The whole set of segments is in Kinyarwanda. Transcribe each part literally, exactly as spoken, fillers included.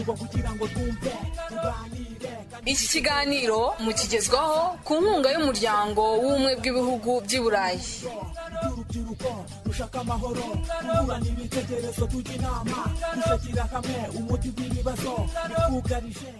Iki kiganiro mukigezwaho ku nkunga y'umuryango w'ubumwe bw'ibihugu by'i Burayi. Ushaka amahoro, urana ibitekerezo tujya inama, dushakira hamwe umuti w'ibibazo bikugarije.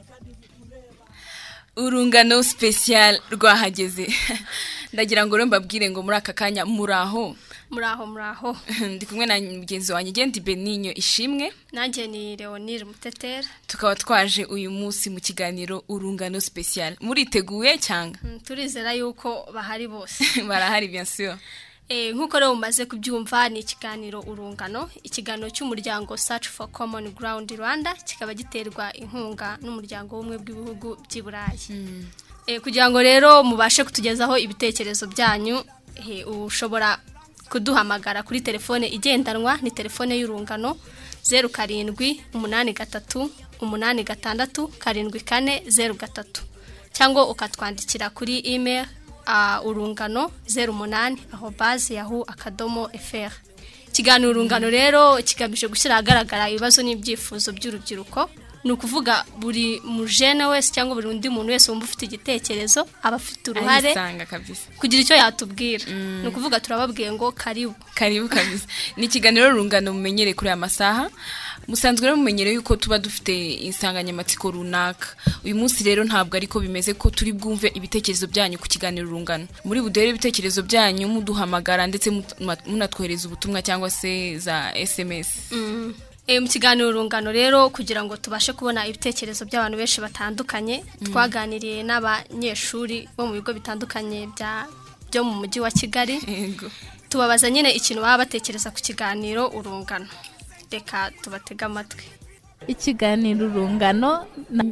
Urungano special rwahageze. Ndagira ngo mbabwire ngo muri aka kanya muraho. Muraho muraho. Ndi kumwe na mugenzi wanjye Gendi Beninyo Ishimwe. Nanjye ni Leonire Mutetera. Tukaba twaje uyu munsi mu kiganiro urungano special. Muriteguye cyanga? Mm, turizera yuko bahari bose. Barahari bien sûr. Eh nkuko rero umaze kubyumva ni ikiganiro urungano, ikiganiro cy'umuryango Search for Common Ground Rwanda kikaba giterwa inkunga n'umuryango w'umwe bw'ibihugu by'i Burayi. Mm. Eh kugira ngo rero mubashe kutugezaho ibitekerezo byanyu, eh ushobora kuduhamagara kuri telefone igendanwa ni telefone y'urungano zero karindwi umunani gatatu umunani gatandatu karindwi kane zero gatatu cyangwa ukatwandikira kuri email uh, urungano zero umunani aho base yahu akadomo fr. Ikiganiro urungano rero kigamije gushyira ahagaragara ibibazo n'ibyifuzo by'urubyiruko, ni ukuvuga buri mujene wese cyangwa buri undi muntu wese wumva ufite igitekerezo aba afite uruhare kugira icyo yatubwira. Mm. Ni ukuvuga turababwiye ngo karibu karibu kabisa. Ni ikiganiro rungano mumenyere kuri amasaha. Musanzwe rero mumenyere yuko tuba dufite insanganyamatsiko runaka. Uyu munsi rero ntabwo ariko bimeze ko turi bwumve ibitekerezo byanyu ku kiganiro rungano. Muri budere ibitekerezo byanyu muduhamagara ndetse munatwohereza ubutumwa cyangwa se za S M S. Mm. E, mu kiganiro urungano rero kugira ngo tubashe kubona ibitekerezo by'abantu benshi batandukanye, mm. twaganiriye n'abanyeshuri bo mu bigo bitandukanye bya byo mu mujyi wa Kigali. Yego. Tubabaza nyine ikintu baba batekereza ku kiganiro urungano. Reka tubatega amatwi. Ikiganiro urungano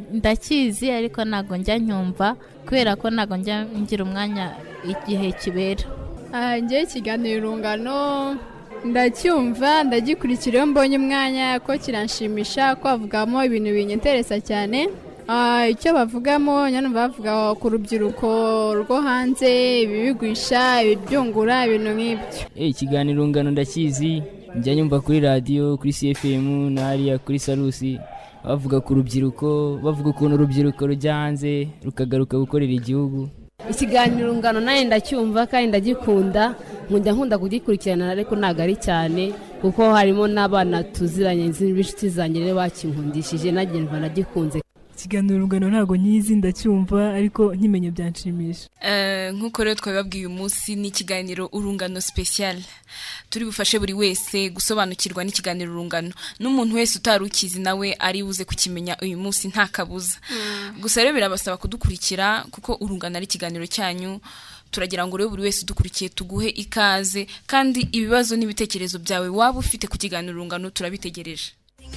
ndakizi ariko nago njya nyumva kubera ko nago njya ngira umwanya igihe kibera. Ah ngiye ikiganiro urungano ndacyumva ndagikurikira mbonye umwanya ko kiranshimisha ko avugamo ibintu binyenteresa cyane. Ah icyo bavugamo nyane bavuga ku rubyiruko rwo hanze ibibigwisha ibyungura ibintu nk'ibyo. Eh ikiganiro urungano ndakizi njya nyumva kuri radio kuri C F M na hariya kuri Salusi bavuga ku rubyiruko bavuga ukuntu urubyiruko rujya hanze rukagaruka gukorera igihugu. Ikiganiro urungano naye ndacyumva kandi ndagikunda, nkunda nkunda kugikurikirana ariko nagari cyane kuko harimo n'abana tuziranye nz'inshuti zanjye rero bakinkundishije nagenva nagikunze. Ikiganiro urungano ntago nyizi ndacyumva ariko nkimenye byanshimisha. Eh nkuko rero twababwiye uyu munsi ni ikiganiro urungano special. Turi bufashe buri wese gusobanukirwa n'ikiganiro urungano. N'umuntu wese utarukizi nawe ari buze kukimenya uyu munsi nta kabuza. Mm. Gusa rero birabasaba kudukurikira kuko urungano ari ikiganiro cyanyu. Turagira ngo rero buri wese dukurikiye tuguhe ikaze kandi ibibazo n'ibitekerezo byawe waba ufite ku kiganiro urungano turabitegereje.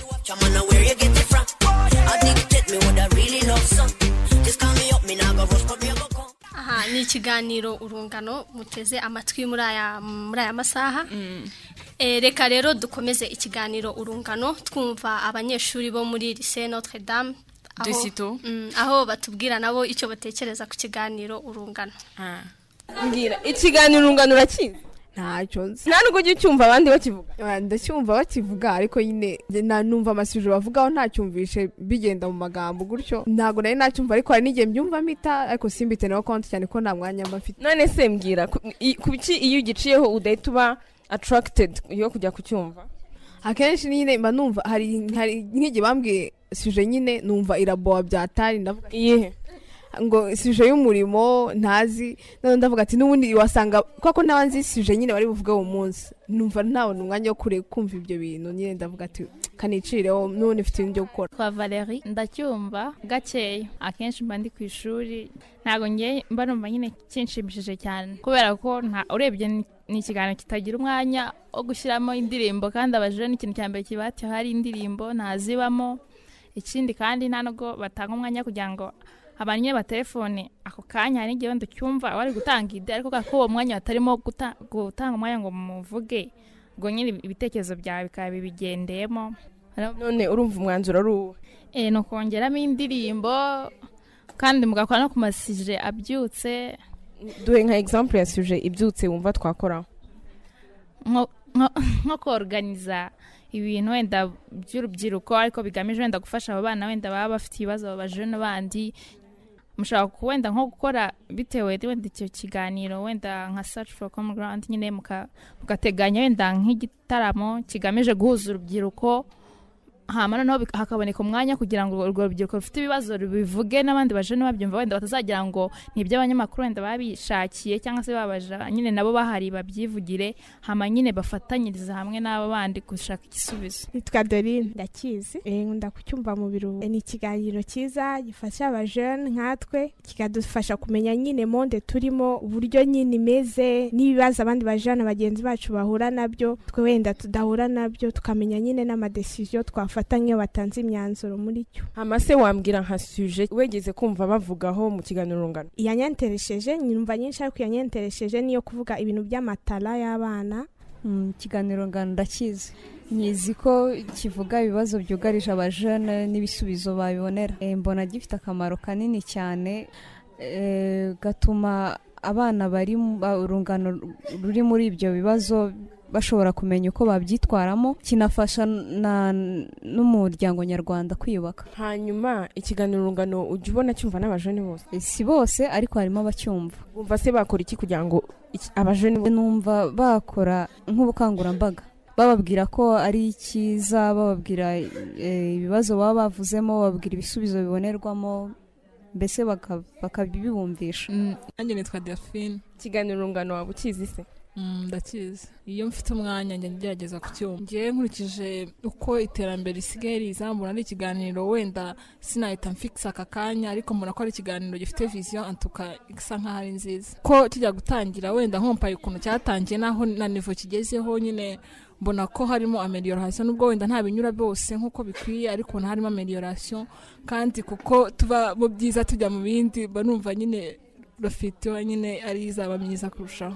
Aha ni ikiganiro urungano muteze amatwi muri aya muri aya masaha. Mm. E, reka rero dukomeze ikiganiro urungano twumva abanyeshuri bo muri Lycée Notre Dame aho, mm, aho batubwira nabo icyo batekereza ku kiganiro urungano. Ah. Ngira ikiganiro urungano urakizi? Ntacyo nzi. Nta nubwo ujye cyumva abandi bakivuga. Ndacyumva bakivuga ariko nyine numva amasuje bavugaho ntacyumvishe bigenda mu magambo gutyo. Ntago nari nacyumva ariko hari n'igihe mbyumva mita ariko simbite naho konti cyane ko nta mwanya mbafite. None se mbwira kubiki iyo ugiciyeho udahita uba attracted yo kujya kucyumva? Akenshi nyine mba numva hari hari nk'igihe bambwiye suje nyine numva iraboa byatari ndavuga iyihe ngo suje y'umurimo ntazi none ndavuga ati n'ubundi wasanga kwako nabanzi suje nyine bari buvuga uwo munsi numva ntawe umwanya wo kure kumva ibyo bintu nyine ndavuga ati kanicireho none ifite ibyo gukora. Kwa Valerie ndacyumva gakeya akenshi mba ndi ku ishuri ntago ngiye mba numva nyine kinshimishije cyane kubera ko nta urebye ni ikiganiro kitagira umwanya wo gushyiramo indirimbo kandi abajije n'ikintu cyambere kibati hari indirimbo ntazibamo. Ikindi kandi nta nubwo batanga umwanya kugira ngo abanye ba telefone ako kanya hari ngiye wenda cyumva bari gutanga ide ariko ko uwo mwanya batarimo gutanga umwanya ngo muvuge ngo nyine ibitekerezo byawe bikabe bigendeyemo. None urumva umwanzuro ari uwo? Eh no kongeramo indirimbo kandi mugakora no kumasije abyutse. Duhe nka example ya suje ibyutse wumva twakora nko nko organiza ibintu wenda by'urubyiruko ariko bigamije wenda gufasha abo bana wenda baba bafite ibibazo babajene bandi mushaka wenda nko gukora bitewe wenda icyo kiganiro wenda nka search for common ground nyine mukateganya wenda nk'igitaramo kigamije guhuza urubyiruko hama noneho hakaboneka umwanya kugira ngo urwo rubyiruko rufite ibibazo bivuge n'abandi bajene babyumva wenda batazagira ngo ni iby'abanyamakuru wenda babishakiye cyangwa se babaja nyine nabo bahari babyivugire hama nyine bafatanyiriza hamwe n'abo bandi gushaka igisubizo. Nitwa Dorine ndakizi nkunda kucyumva mu biro ni ikiganiro cyiza gifasha abajene nkatwe kikadufasha kumenya nyine monde turimo uburyo nyine imeze n'ibibazo abandi bajene bagenzi bacu bahura nabyo twe wenda tudahura nabyo tukamenya nyine n'amadecision twafata batangiye batanze imyanzuro muri cyo. Amase wambwira nka sujet wegeze kumva bavugaho mu kiganiro urungano? Yanyenteresheje nyumva nyinshi ariko yanyenteresheje niyo kuvuga ibintu by'amatara y'abana. Mm, kiganiro urungano ndakizi. Nyizi ko kivuga ibibazo byugarije abajene n'ibisubizo babibonera. E, mbona gifite akamaro kanini cyane e, gatuma abana bari urungano ruri muri ibyo bibazo bashobora kumenya uko babyitwaramo kinafasha n'umuryango nyarwanda kwiyubaka. Hanyuma ikiganiro urungano ujye ubona cyumva n'abajene bose? Si bose ariko harimo abacyumva. Bumva se bakora iki kugira ngo abajene? Numva bakora nk'ubukangurambaga bababwira ko ari cyiza, bababwira ibibazo baba bavuzemo, bababwira ibisubizo bibonerwamo, mbese bakabibumvisha. Nanjye nitwa Delphine. Ikiganiro urungano waba ukizi se? Ndakizi. Iyo mfite umwanya njye ngerageza kucyumva. Ngiye nkurikije uko iterambere risigaye rizamura ari ikiganiro wenda sinahita mfixa aka kanya ariko mbona ko ari ikiganiro gifite vision antuka isa nkaho ari nziza. Ko kijya gutangira wenda nkompaye ukuntu cyatangiye naho na niveau kigezeho nyine mbona ko harimo amelioration nubwo wenda nta binyura byose nkuko bikwiye ariko na harimo amelioration kandi kuko tuba mu byiza tujya mu bindi banumva nyine rafite nyine ari izaba myiza kurushaho.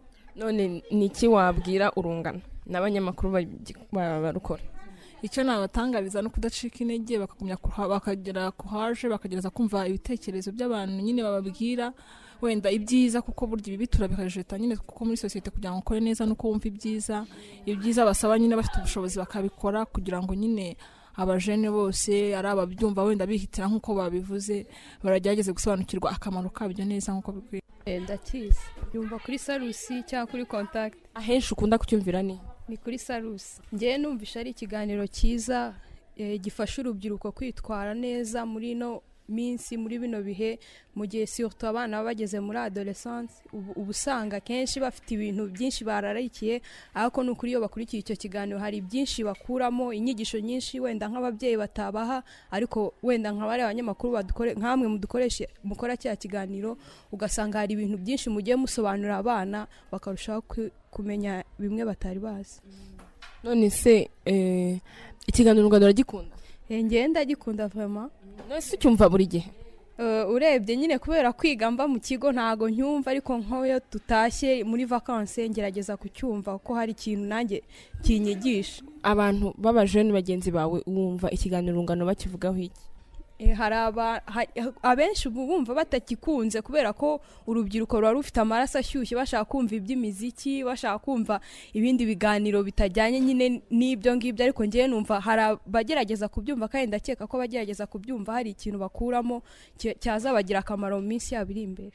None niki wabwira urungano n'abanyamakuru barukora? Icyo nabatangariza no kudacika intege bakagumya bakagera kuhaje bakagereza kumva ibitekerezo by'abantu nyine bababwira wenda ibyiza kuko burya ibi bitura bikajeta nyine kuko muri societe kugira ngo ukore neza nuko wumva ibyiza ibyiza basaba nyine bafite ubushobozi bakabikora kugira ngo nyine abajene bose ari ababyumva wenda bihitira nkuko babivuze baragerageza gusobanukirwa akamaro kabyo neza nkuko bikwiye. Ndakizi yumva kuri Salusi cyangwa kuri Contact. Ahenshi ukunda kucyumvira ni ni kuri Salusi. Ngiye numvisha ari ikiganiro cyiza e, gifasha urubyiruko kwitwara neza muri no minsi muri bino bihe mu gihe surtout abana bageze muri adolescence ubusanga kenshi bafite ibintu byinshi bararayikiye ariko n'ukuri yo bakurikiye icyo kiganiro hari byinshi bakuramo inyigisho nyinshi wenda nk'ababyeyi batabaha ariko wenda nk'abari abanyamakuru badukore nkamwe mudukoreshe mukora cya kiganiro ugasanga hari ibintu byinshi mugiye musobanurira abana bakarushaho kumenya bimwe batari bazi. None se eh ikiganiro urungano ragikunda? Ngenda gikunda vraiment. Nose cyumva buri gihe? Uh, urebye nyine kubera kwiga mba mu kigo ntago ncyumva ariko nkoyo tutashye muri vacances ngerageza kucyumva ko hari ikintu nanjye kinyigisha. Abantu b'abajene bagenzi bawe wumva ikiganiro urungano bakivugaho iki? E, haraba ha, abenshi bumva batakikunze kubera ko urubyiruko rwa rufite amaraso ashyushye bashaka kumva iby'imiziki bashaka kumva ibindi biganiro bitajyanye nyine n'ibyo ngibyo ariko ngiye numva harabagerageza kubyumva kandi ndakeka ko bagerageza kubyumva hari ikintu bakuramo cyazabagira akamaro mu minsi yabiri imbere.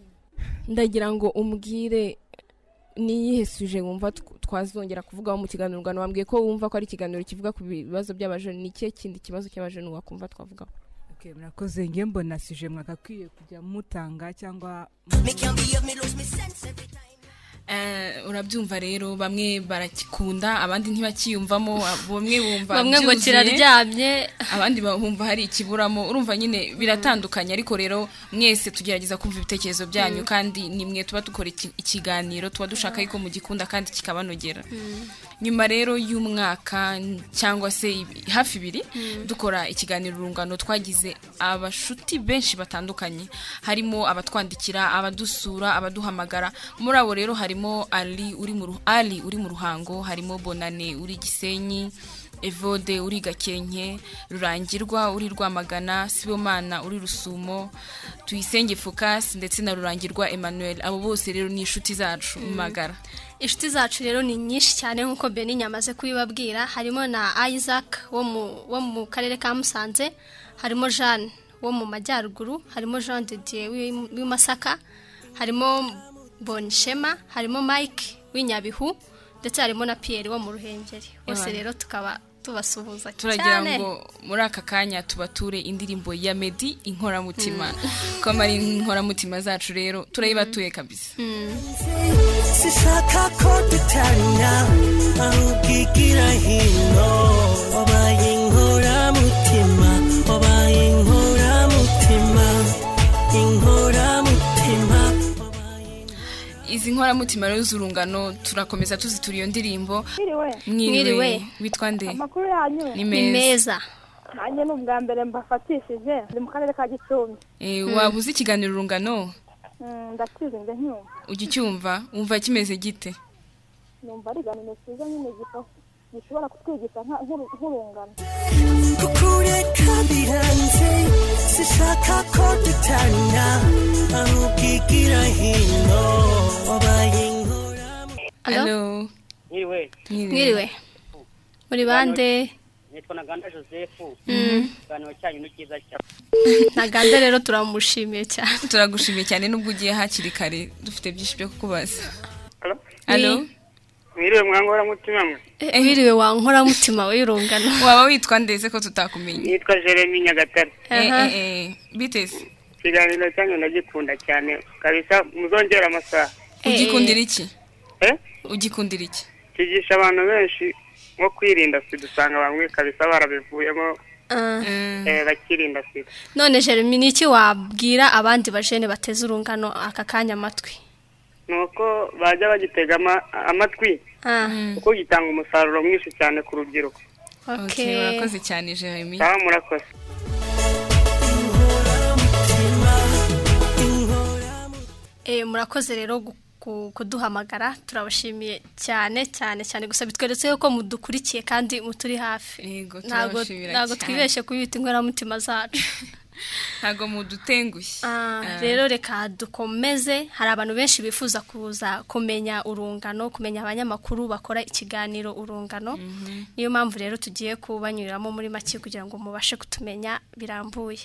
Ndagira ngo umbwire niyihe suje wumva twazongera kuvugaho mu kiganiro urungano? Wambwiye ko wumva ko ari ikiganiro kivuga ku bibazo by'abajene, ni kihe kindi kibazo cy'abajene wakumva twavugaho? Okay, murakoze. Ngiye mbona suje mwakakwiye kujya mutanga cyangwa eh urabyumva rero bamwe barakikunda abandi ntibakiyumvamo bamwe bumva bamwe ngo kiraryamye abandi bumva hari ikiburamo urumva nyine biratandukanye ariko rero mwese tugerageza kumva ibitekerezo byanyu mm. kandi nimwe tuba dukora ikiganiro tuba dushaka yuko mugikunda kandi kikabanogera mm. nyuma rero y'umwaka cyangwa se hafi ibiri mm. dukora ikiganiro urungano twagize abashuti benshi batandukanye harimo abatwandikira abadusura abaduhamagara muri abo rero hari harimo Ali uri mu Ali uri mu Ruhango harimo Bonane uri Gisenyi Evode uri Gakenke, Rurangirwa uri Rwamagana, Sibomana uri Rusumo, Tuyisenge Focus ndetse na Rurangirwa Emmanuel. Abo bose rero ni inshuti zacu mu Magara. Inshuti zacu rero ni nyinshi cyane nkuko Beni nyamaze kubibabwira. Harimo na Isaac wo mu wo mu karere ka Musanze, harimo Jeanne wo mu majyaruguru, harimo Jean de Dieu w'Imasaka, harimo Bonishema, harimo Mike w'Inyabihu, ndetse harimo na Pierre wo mu Ruhengeri. Bose rero tukaba tubasuhuza cyane. Turagira ngo muri aka kanya tubature indirimbo ya Meddy Inkoramutima. Ko mari inkoramutima zacu rero turayibatuye kabisa. Sishaka ko dutanya arugigira hino wabaye inkoramutima wabaye inkoramutima inkoramutima. Izi nkoramutima rero z'urungano turakomeza tuzitura iyo ndirimbo. Mwiriwe. Witwa nde? Amakuru yanyu ni meza. Nanjye n'ubwa mbere mbafatishije ndi mu karere ka Gicumbi. Eh wabuze ikiganiro urungano? Mm ndakize nde ncyumva. Ugicyumva umva kimeze gite? Numva ari ganino cyiza nyine gifasha gishobora kutwigisha nk'urungano. Kukureka biranze sishaka ko dutanya arugigira hino wabaye inkoramutima. Hello. Mwiriwe. Mwiriwe. Muri bande? Nitwa Ntaganda Joseph. Mm. Ganiro cyanyu ni cyiza cyane. Ntaganda rero turamushimiye cyane. Turagushimiye cyane nubwo ugiye hakiri kare dufite byinshi byo kukubaza. Hello. Hello. Mwiriwe mwangora mutima mwe. Eh mwiriwe wankora mutima we urungano. Waba witwa ndeze ko tutakumenye? Nitwa Jeremy Nyagatare. Eh eh bitese. Kiganiro cyanyu ndagikunda cyane kabisa muzongera amasaha. Ugikundira iki? Eh? Ugikundira iki? Kigisha abantu benshi nko kwirinda sida usanga bamwe kabisa barabivuyemo. Eh bakirinda sida. None Jeremy niki wabwira abandi bajene bateze urungano aka kanya amatwi? Nuko bajya bagitega amatwi. Ah. Uko gitanga umusaruro mwinshi cyane ku rubyiruko. Okay, urakoze cyane Jeremy. Sawa murakoze. Eh murakoze rero kuduhamagara turabashimiye cyane cyane cyane gusa bitweretse ko mudukurikiye kandi muturi hafi. Yego ntago ntago twibeshe kubita inkoramutima zacu. Ntago mudutengushye. Ah rero reka dukomeze. Hari abantu benshi bifuza kuza kumenya urungano, kumenya abanyamakuru bakora ikiganiro urungano. Niyo mpamvu rero tugiye kubanyuriramo muri make kugira ngo mubashe kutumenya birambuye.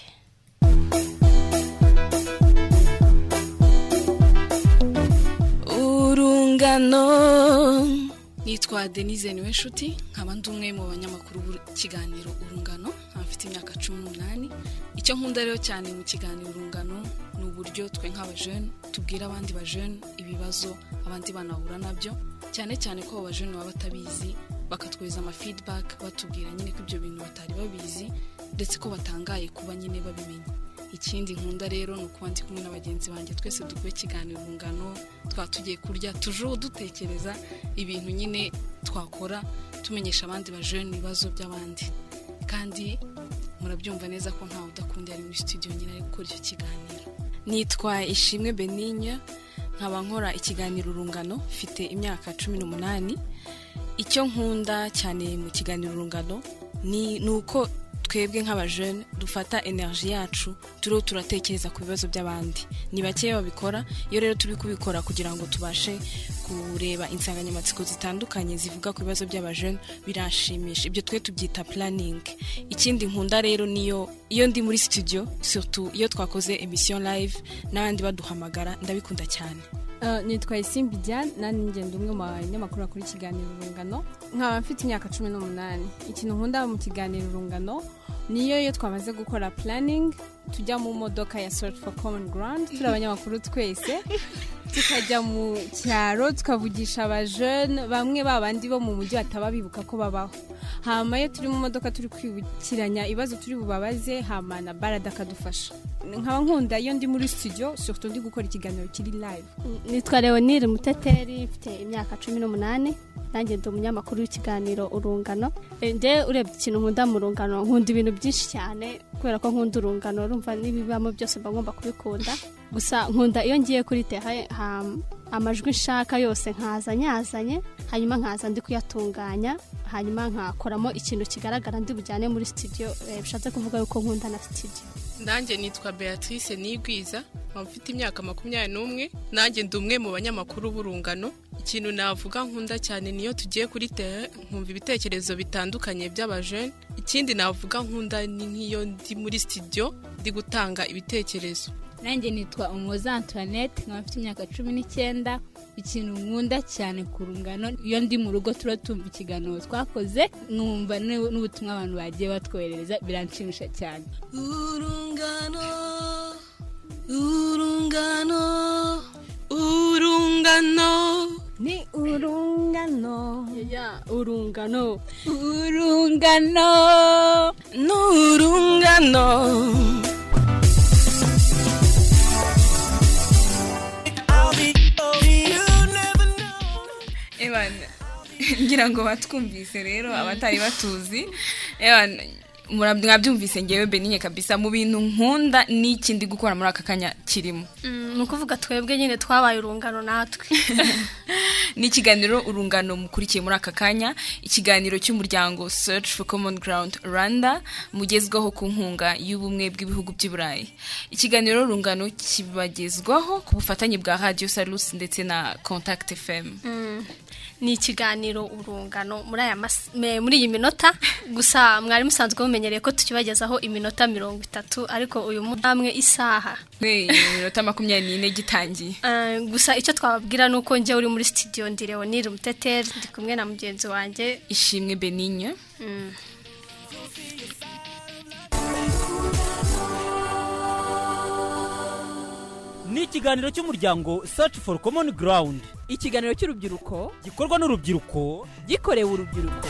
Urungano. Nitwa Denise Niwenshuti, nkaba ndumwe mu banyamakuru b'ikiganiro urungano, afite imyaka cumi n'umunani. Icyo nkunda rero cyane mu kiganiro urungano ni uburyo twe nk'abajene tubwira abandi bajene ibibazo abandi banahura nabyo, cyane cyane ko abajene baba batabizi bakatweza ama feedback batubwira nyine ko ibyo bintu batari babizi ndetse ko batangaye kuba nyine babimenya. Ikindi nkunda rero no kuba ndi kumwe n'abagenzi banjye twese dukwe ikiganiro urungano, twatugiye kurya tujuru dutekereza ibintu nyine twakora tumenyesha abandi bajene ibibazo by'abandi. Kandi murabyumva neza ko ntawe udakunda ari muri studio nyine ari gukora icyo kiganiro. Nitwa Ishimwe Beninya, nkaba nkora ikiganiro urungano, mfite imyaka cumi n'umunani. Icyo nkunda cyane mu kiganiro urungano ni nuko twebwe nk'abajene dufata energy yacu turiho turatekereza ku bibazo by'abandi. Ni bake babikora, iyo rero turi kubikora kugira ngo tubashe kureba insanganyamatsiko zitandukanye zivuga ku bibazo by'abajene birashimisha. Ibyo twe tubyita planning. Ikindi nkunda rero niyo iyo ndi muri studio, surtout iyo twakoze emission live n'abandi baduhamagara, ndabikunda cyane. Uh, nitwa Isimbi Diane, nani ngende umwe mu banyamakuru kuri ikiganiro urungano, nkaba mfite imyaka cumi n'umunani. Ikintu nkunda mu kiganiro urungano niyo iyo twamaze gukora planning tujya mu modoka ya Search for Common Ground, turi abanyamakuru twese tukajya mu cyaro tukavugisha abajene bamwe babandi bo mu mujyi bataba bibuka ko babaho. Hama iyo turi mu modoka turi kwibukiranya ibibazo turi bubabaze, hama na barada kadufasha. Nkaba nkunda iyo ndi muri studio, surtout ndi gukora ikiganiro kiri live. Nitwa Leonire Muteteri, mfite imyaka cumi n'umunani. Nanjye ndi umunyamakuru w'ikiganiro urungano. Nde urebye ikintu nkunda mu rungano, nkunda ibintu byinshi cyane kubera ko nkunda urungano, urumva n'ibibamo byose mba ngomba kubikunda. Gusa nkunda iyo ngiye kuri terrain amajwi nshaka yose nkaza nyazanye, hanyuma nkaza ndi kuyatunganya, hanyuma nkakoramo ikintu kigaragara ndi bujyane muri studio eh, bishatse kuvuga yuko nkunda na studio. Nanjye nitwa Beatrice Nigwiza, mfite imyaka makumyabiri n'umwe, nanjye ndi umwe mu banyamakuru b'urungano. Ikintu navuga nkunda cyane niyo tugiye kuri terrain nkumva ibitekerezo bitandukanye by'abajene. Ikindi navuga nkunda ni nk'iyo ndi muri studio ndi gutanga ibitekerezo. Nanjye nitwa Umuhoza Antoinette, nkafite imyaka cumi n'icyenda. Ikintu nkunda cyane ku rungano iyo ndi mu rugo turatumva ikiganiro twakoze nkumva n'ubutumwa abantu bagiye batwoherereza biranshimisha cyane. Urungano urungano urungano ni urungano ya urungano urungano n'urungano. Ewan ngira ngo batwumvise rero abatari batuzi. Ewan murabyumvise ngewe Beninye kabisa mu bintu nkunda n'ikindi gukora muri aka kanya kirimo. Mm, nukuvuga twebwe nyine twabaye urungano natwe. Ni ikiganiro urungano mukurikiye muri aka kanya, ikiganiro cy'umuryango Search for Common Ground Rwanda mugezwaho ku nkunga y'ubumwe bw'ibihugu by'i Burayi. Ikiganiro urungano kibagezwaho ku bufatanye bwa Radio Salus ndetse na Contact F M. Mm. Ni ikiganiro urungano muri aya muri iyi minota gusa mwari musanzwe mumenyereye ko tukibagezaho iminota mirongo itatu ariko uyu mudamwe isaha we iminota makumyabiri n'ine gitangiye. Uh, gusa icyo twababwira nuko nje uri muri studio ndi Leonire Muteteri ndi kumwe na mugenzi wanjye Ishimwe Beninye. Mm. Ni ikiganiro cy'umuryango Search for Common Ground. Ikiganiro cy'urubyiruko gikorwa n'urubyiruko gikorewe urubyiruko.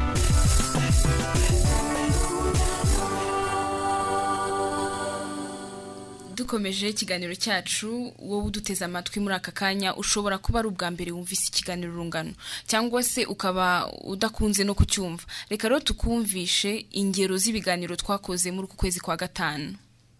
Dukomeje ikiganiro cyacu, wowe uduteze amatwi muri aka kanya ushobora kuba ari ubwa mbere wumvise ikiganiro urungano cyangwa se ukaba udakunze no kucyumva. Reka rero tukumvishe ingero z'ibiganiro twakoze muri uku kwezi kwa gatanu.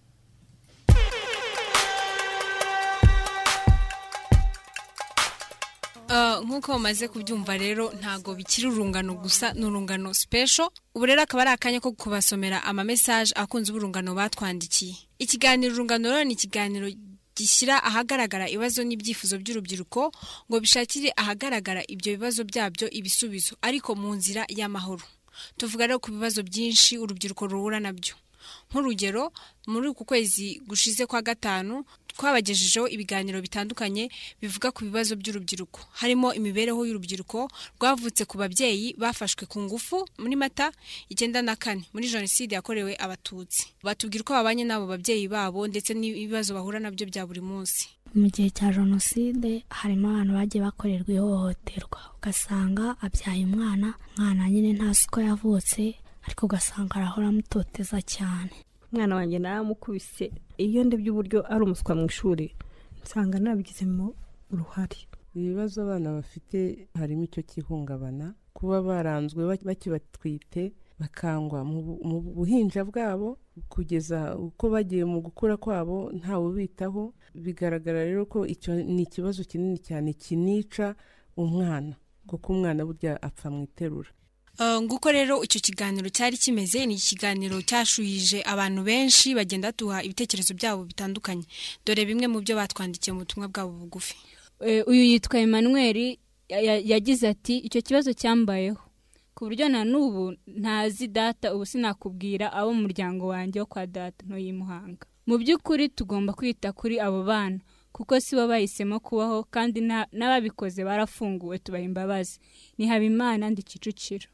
Nk'uko bamaze kubyumva rero ntago bikiri urungano gusa n'urungano special. Ubu rero akaba ari akanya ko kubasomera ama message akunze urungano batwandikiye. Ikiganiro urungano rero ni ikiganiro gishyira ahagaragara ibibazo n'ibyifuzo by'urubyiruko ngo bishakire ahagaragara ibyo bibazo byabyo ibisubizo ariko mu nzira y'amahoro. Tuvuga rero ku bibazo byinshi urubyiruko ruhura nabyo. Nk'urugero muri uku kwezi gushize kwa gatanu twabagejejeho ibiganiro bitandukanye bivuga ku bibazo by'urubyiruko, harimo imibereho y'urubyiruko rwavutse ku babyeyi bafashwe ku ngufu muri Mata icyenda na kane muri jenoside yakorewe abatutsi. Batubwira ko babanye n'abo babyeyi babo ndetse n'ibibazo bahura nabyo bya buri munsi. Mu gihe cya jenoside harimo abantu bagiye bakorerwa ihohoterwa, ugasanga abyaye umwana umwana nyine nta siko yavutse ariko ugasanga arahora amutoteza cyane. Umwana wanjye naramukubise, iyo ndebye uburyo ari umuswa mu ishuri nsanga nabigizemo uruhare. Ibibazo abana bafite harimo icyo kihungabana, kuba baranzwe bakibatwite bakangwa mu buhinja bwabo kugeza uko bagiye mu gukura kwabo ntawe ubitaho. Bigaragara rero ko icyo ni ikibazo kinini cyane kinica umwana kuko umwana burya apfa mu iterura. Uh, nguko rero icyo kiganiro cyari kimeze, ni ikiganiro cyashuhije abantu benshi bagenda tuha ibitekerezo byabo bitandukanye. Dore bimwe mu byo batwandikiye mu butumwa bwabo bugufi. Uh, uyu yitwa Emmanuel yagize ati icyo kibazo cyambayeho ku buryo na nubu ntazi data, ubu sinakubwira abo mu muryango wanjye wo kwa data no yimuhanga. Mu by'ukuri tugomba kwita kuri abo bana kuko si bo bahisemo kubaho kandi n'ababikoze barafunguwe, tubaha imbabazi. Ni Habimana ndi Kicukiro.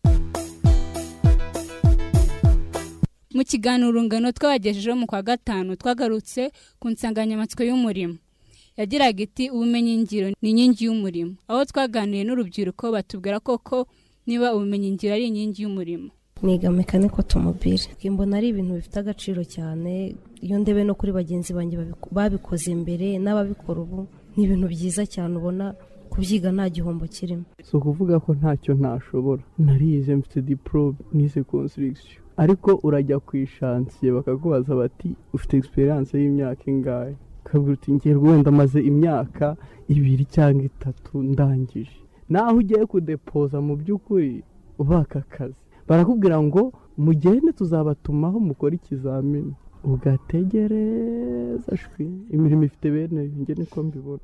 Mu kiganiro urungano twabagejejeho mu kwa gatanu twagarutse ku nsanganyamatsiko y'umurimo. Yagiraga iti ubumenyi ngiro ni inkingi y'umurimo, aho twaganiriye n'urubyiruko batubwira koko niba ubumenyi ngiro ari inkingi y'umurimo. Niga mekaniko automobile, mbona ari ibintu bifite agaciro cyane. Iyo ndebe no kuri bagenzi banjye babikoze imbere n'ababikora ubu, ni ibintu byiza cyane, ubona kubyiga nta gihombo kirimo. So kuvuga ko ntacyo ntashobora, narize mfite diplome nize construction, ariko urajya ku ishansiye bakakubaza bati ufite experience y'imyaka ingahe, kabwira uti ngiye rwenda maze imyaka ibiri cyangwa itatu ndangije. Naho ugiye kudepoza mu by'ukuri ubaka akazi barakubwira ngo mugende tuzabatumaho mukora ikizamini ugategereza shwi imirimo ifite bene njye niko mbibona.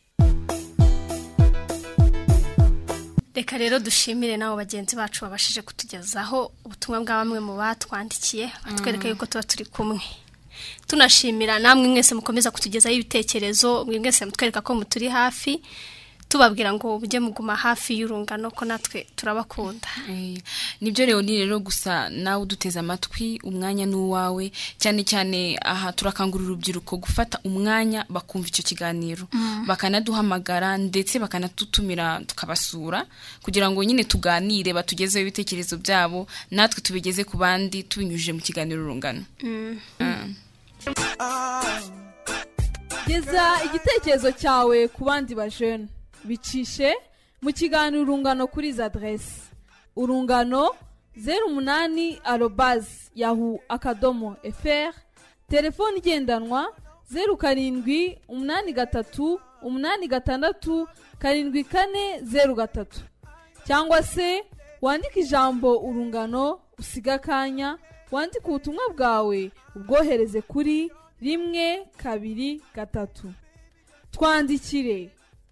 Reka rero dushimire nabo bagenzi bacu babashije kutugezaho ubutumwa bwa bamwe mu batwandikiye batwereka yuko tuba turi kumwe. Tunashimira namwe mwese mukomeza kutugezaho ibitekerezo, mwe mwese mutwereka ko muturi hafi, tubabwira ngo mujye muguma hafi y'urungano ko natwe turabakunda. Nibyo rero ni rero gusa nawe uduteza amatwi umwanya n'uwawe, cyane cyane aha turakangurira urubyiruko gufata umwanya bakumva icyo kiganiro, bakanaduhamagara ndetse bakanatutumira tukabasura kugira ngo nyine tuganire batugezeho ibitekerezo byabo natwe tubigeze ku bandi tubinyujije mu kiganiro urungano. Geza igitekerezo cyawe ku bandi bajene bicishe mu kiganiro urungano kuri za adresse urungano zeru umunani arobase yahoo akadomo fr, telefone igendanwa zeru karindwi umunani gatatu umunani gatandatu karindwi kane zeru gatatu, cyangwa se wandika ijambo urungano usiga akanya wandika ubutumwa bwawe ubwohereze kuri rimwe kabiri gatatu. Twandikire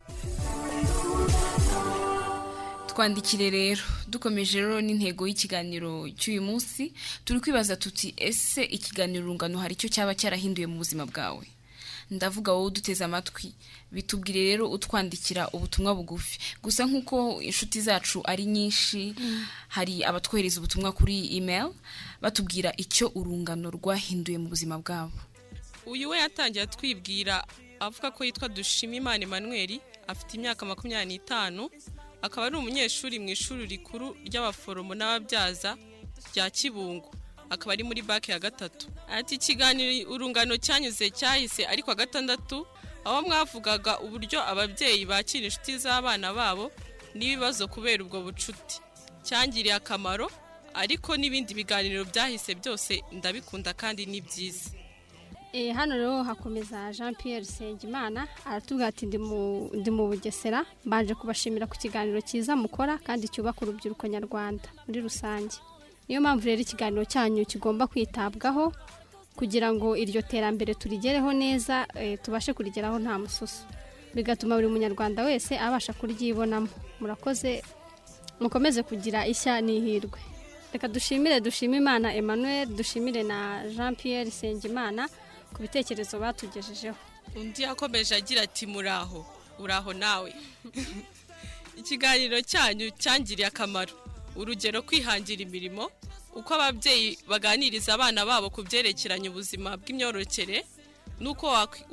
twandikire rero. Dukomeje rero n'intego y'ikiganiro cy'uyu munsi, turi kwibaza tuti ese ikiganiro urungano hari icyo cyaba cyarahinduye mu buzima bwawe? Ndavuga wowe uduteza amatwi, bitubwire rero utwandikira ubutumwa bugufi. Gusa nkuko inshuti zacu ari nyinshi, hari abatwohereza ubutumwa kuri email batubwira icyo urungano rwahinduye mu buzima bwabo. Uyu we yatangiye twibwira avuga ko yitwa Dushimimana Emmanuel, afite imyaka makumyabiri n'itanu, akaba ari umunyeshuri mu ishuri rikuru ry'abaforomo n'ababyaza rya Kibungo, akaba ari muri bake ya gatatu. Ati ikiganiro urungano cyanyuze cyahise ariko wa gatandatu aho mwavugaga uburyo ababyeyi bakira inshuti z'abana babo n'ibibazo kubera ubwo bucuti, cyangiriye akamaro, ariko n'ibindi biganiro byahise byose ndabikunda kandi ni byiza. Eh hano rero hakomeza Jean Pierre Sengimana aratubwira ati ndi mu ndi mu Bugesera, mbanje kubashimira ku kiganiro cyiza mukora kandi cyubaka urubyiruko nyarwanda muri rusange. Niyo mpamvu rero ikiganiro cyanyu kigomba kwitabwaho kugira ngo iryo terambere turigereho neza, e, tubashe kurigeraho nta mususu, bigatuma buri munyarwanda wese abasha kuryibonamo. Murakoze, mukomeze kugira ishya n'ihirwe. Reka dushimire Dushimimana Emmanuel, dushimire na Jean Pierre Sengimana ku bitekerezo batugejejeho. Undi yakomeje agira ati muraho uraho nawe. Ikiganiro cyanyu cyangiriye akamaro, urugero kwihangira imirimo, uko ababyeyi baganiriza abana babo ku byerekeranye ubuzima bw'imyororokere nuko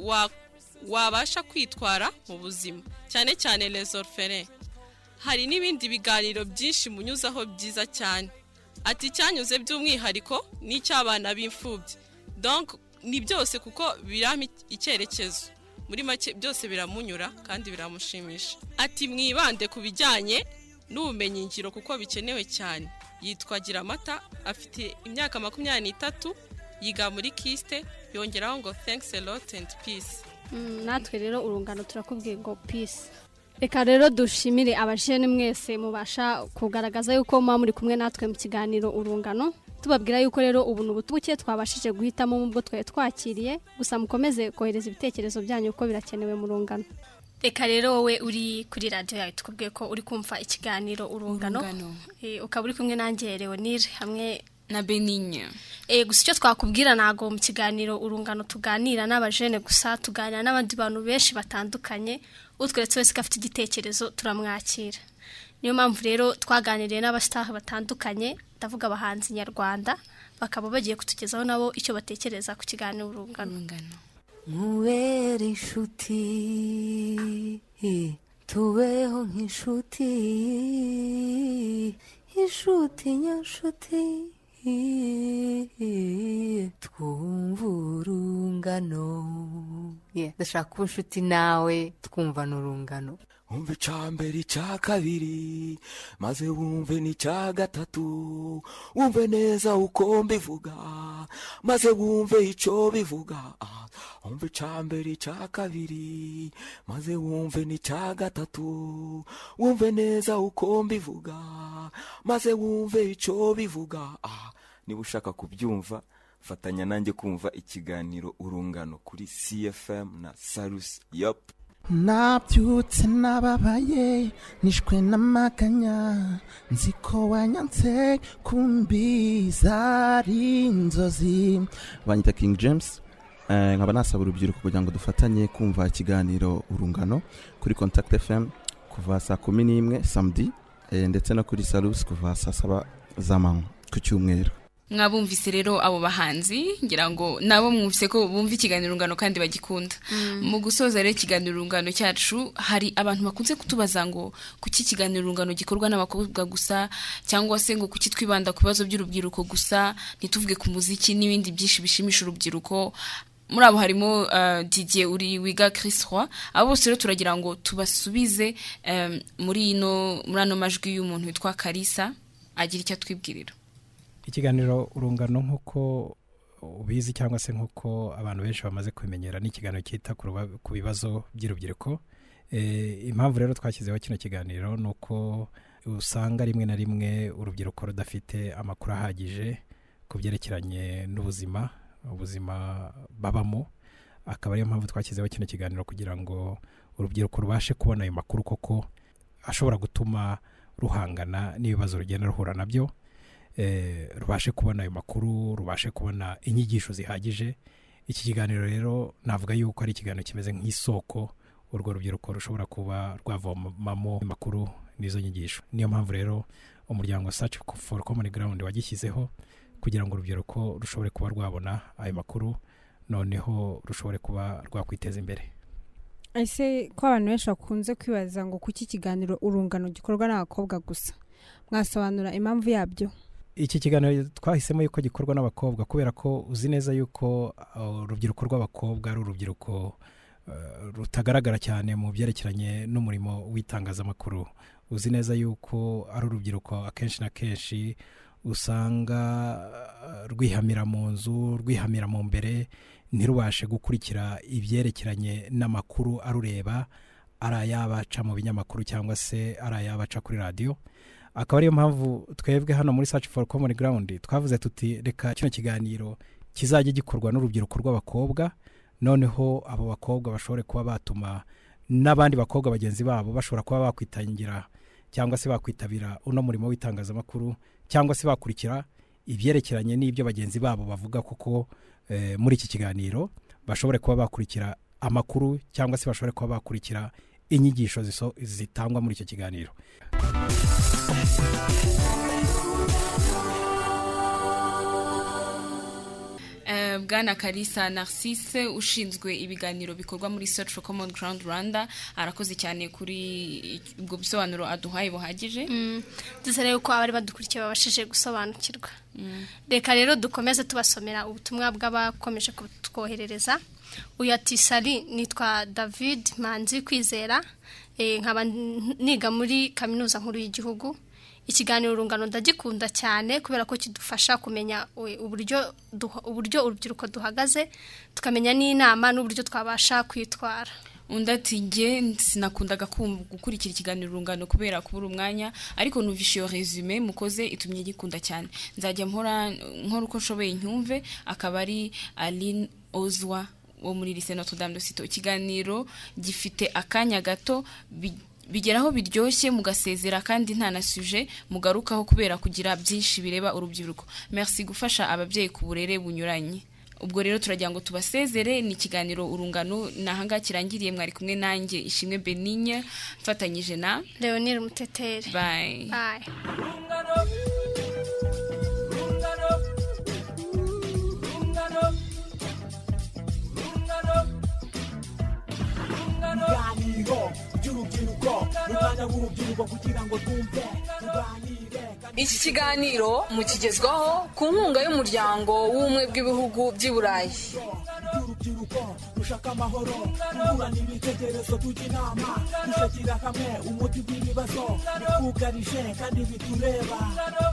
wabasha kwitwara mu buzima, cyane cyane les orphelins. Hari n'ibindi biganiro byinshi munyuzaho byiza cyane. Ati cyanyuze by'umwihariko n'icy'abana b'imfubyi, donc ni byose kuko birama icyerekezo, muri make byose biramunyura kandi biramushimisha. Ati mwibande ku bijyanye n'ubumenyi ngiro kuko bikenewe cyane. Yitwa Giramata, afite imyaka makumyabiri n'itatu, yiga muri Kiste, yongeraho ngo thanks a lot and peace. Mm, natwe rero urungano turakubwiye ngo peace. Reka rero dushimire abajene mwese mubasha kugaragaza yuko muba muri kumwe natwe mu kiganiro urungano, tubabwira yuko rero ubuntu butubuke twabashije guhitamo mu bwo twaye twakiriye, gusa mukomeze kohereza ibitekerezo byanyu uko birakenewe mu rungano. Reka rero wowe uri kuri radio yawe tukubwiye ko uri kumva ikiganiro urungano, eh ukaba uri kumwe nanjye Leonire hamwe na Benigne. Eh gusa icyo twakubwira nago mu kiganiro urungano tuganira n'abajene gusa, tuganira n'abandi bantu benshi batandukanye, utweretse wese kafite igitekerezo turamwakira. Niyo mpamvu rero twaganiriye n'abastar batandukanye, ndavuga abahanzi nyarwanda, bakaba bagiye kutugezaho nabo icyo batekereza ku kiganiro urungano. Muwere inshuti, tubeho nk'inshuti, inshuti nyashuti, twumva urungano. Ndashaka kuba inshuti nawe twumva n'urungano. umve ca mbere ca kabiri maze wumve ni ca gatatu wumve neza uko mbivuga maze wumve ico bivuga umve ca mbere ca kabiri maze wumve ni ca gatatu wumve neza uko mbivuga maze wumve ico bivuga. Niba ushaka kubyumva fatanya nanjye kumva ikiganiro urungano kuri C F M na Salus. Yup. Nabyutse nababaye nishwe n'amaganya nziko wanyanze kumbiza ari inzozi. Banyita King James. Eh, nkaba nasaba urubyiruko kugira ngo dufatanye kumva ikiganiro urungano kuri Contact F M kuva saa kumi n'imwe samedi eh, ndetse no kuri Salus kuva saa saba z'amanywa ku cyumweru. Mwabumvise rero abo bahanzi ngira ngo nabo mwumvise ko bumva ikiganiro urungano kandi bagikunda. Mm. Mu gusoza rero ikiganiro urungano cyacu hari abantu bakunze kutubaza ngo kuki ikiganiro urungano gikorwa n'abakobwa gusa cyangwa se ngo kuki twibanda ku bibazo by'urubyiruko gusa ntituvuge ku muziki n'ibindi byinshi bishimisha urubyiruko. Muri abo harimo uh, Didier uri wiga Chris Roy. Abo bose rero turagira ngo tubasubize um, muri ino muri ano majwi y'umuntu witwa Kalisa agira icyo twibwirira. Ikiganiro urungano nkuko ubizi cyangwa se nkuko abantu benshi bamaze kumenyera n'ikiganiro cyita ku bibazo by'urubyiruko. Eh, impamvu rero twashyizeho kino kiganiro nuko usanga rimwe na rimwe urubyiruko rudafite amakuru ahagije ku byerekeranye n'ubuzima ubuzima babamo. Akaba ariyo mpamvu twashyizeho kino kiganiro kugira ngo urubyiruko rubashe kubona ayo makuru koko ashobora gutuma ruhangana n'ibibazo rugenda ruhura nabyo. Eh, rubashe kubona ayo makuru, rubashe kubona inyigisho zihagije. Iki kiganiro rero navuga yuko ari ikiganiro kimeze nk'isoko urwo rubyiruko rushobora kuba rwavomamo amakuru n'izo nyigisho. Niyo mpamvu rero umuryango Search for Common Ground wagishyizeho kugira ngo urubyiruko rushobore kuba rwabona ayo makuru noneho rushobore kuba rwakwiteza imbere. Ese ko abantu benshi bakunze kwibaza ngo kuki ikiganiro urungano gikorwa n'abakobwa gusa, mwasobanura impamvu yabyo? Iki kiganiro twahisemo yuko gikorwa n'abakobwa kubera ko uzi neza yuko urubyiruko rw'abakobwa ari urubyiruko uh, rutagaragara cyane mu byerekeranye n'umurimo w'itangazamakuru. Uzi neza yuko ari urubyiruko akenshi na kenshi usanga uh, rwihamira mu nzu, rwihamira mu mbere, ntirubashe gukurikira ibyerekeranye n'amakuru arureba, ari ayabaca mu binyamakuru cyangwa se ari ayabaca kuri radio. Akaba ariyo mpamvu twebwe hano muri Search for Common Ground twavuze tuti reka kino kiganiro kizajye gikorwa n'urubyiruko rw'abakobwa, noneho abo bakobwa bashobore kuba batuma n'abandi bakobwa bagenzi babo bashobora kuba bakwitangira cyangwa se bakwitabira uno murimo w'itangazamakuru cyangwa se bakurikira ibyerekeranye n'ibyo bagenzi babo bavuga kuko eh, muri iki kiganiro bashobore kuba bakurikira amakuru cyangwa se bashobore kuba bakurikira inyigisho ziso zitangwa muri icyo kiganiro. Uh, Bwana Kalisa Narcisse ushinzwe ibiganiro bikorwa muri Search for Common Ground Rwanda arakoze cyane kuri ubwo bisobanuro aduhaye buhagije. Mm. Dusere uko abari badukurikiye babashije gusobanukirwa. Mm. Reka rero dukomeze tubasomera ubutumwa bw'abakomeje kutwoherereza. Uyu ati Sali nitwa David Manzi Kwizera, eh, nkaba niga muri kaminuza nkuru y'igihugu. Ikiganiro urungano ndagikunda cyane kubera ko kidufasha kumenya uburyo uburyo urubyiruko duhagaze, tukamenya n'inama n'uburyo twabasha kwitwara. Undati nge sinakundaga gukurikira ikiganiro urungano kubera kubura umwanya, ariko nuvishe yo resume mukoze itumye gikunda cyane. Nzajya mpora nkora uko nshoboye nyumve. Akaba ari Aline Ozwa wo muri Lycée Notre Dame de Citeaux. Ikiganiro gifite akanya gato bigeraho biryoshye mugasezera kandi nta na sujet mugarukaho kubera kugira byinshi bireba urubyiruko. Merci gufasha ababyeyi ku burere bunyuranye. Ubwo rero turagira ngo tubasezere ni ikiganiro urungano nahanga kirangiriye. Mwari kumwe nanjye Ishimwe Benigne mfatanyije na Leonire Muteteri. Bye. Bye. Iki kiganiro mukigezwaho ku nkunga y'umuryango w'ubumwe bw'ibihugu by'i Burayi. rubyiruko rushaka amahoro kungurana ibitekerezo tujya inama dushakira hamwe umuti w'ibibazo bitwugarije kandi bitureba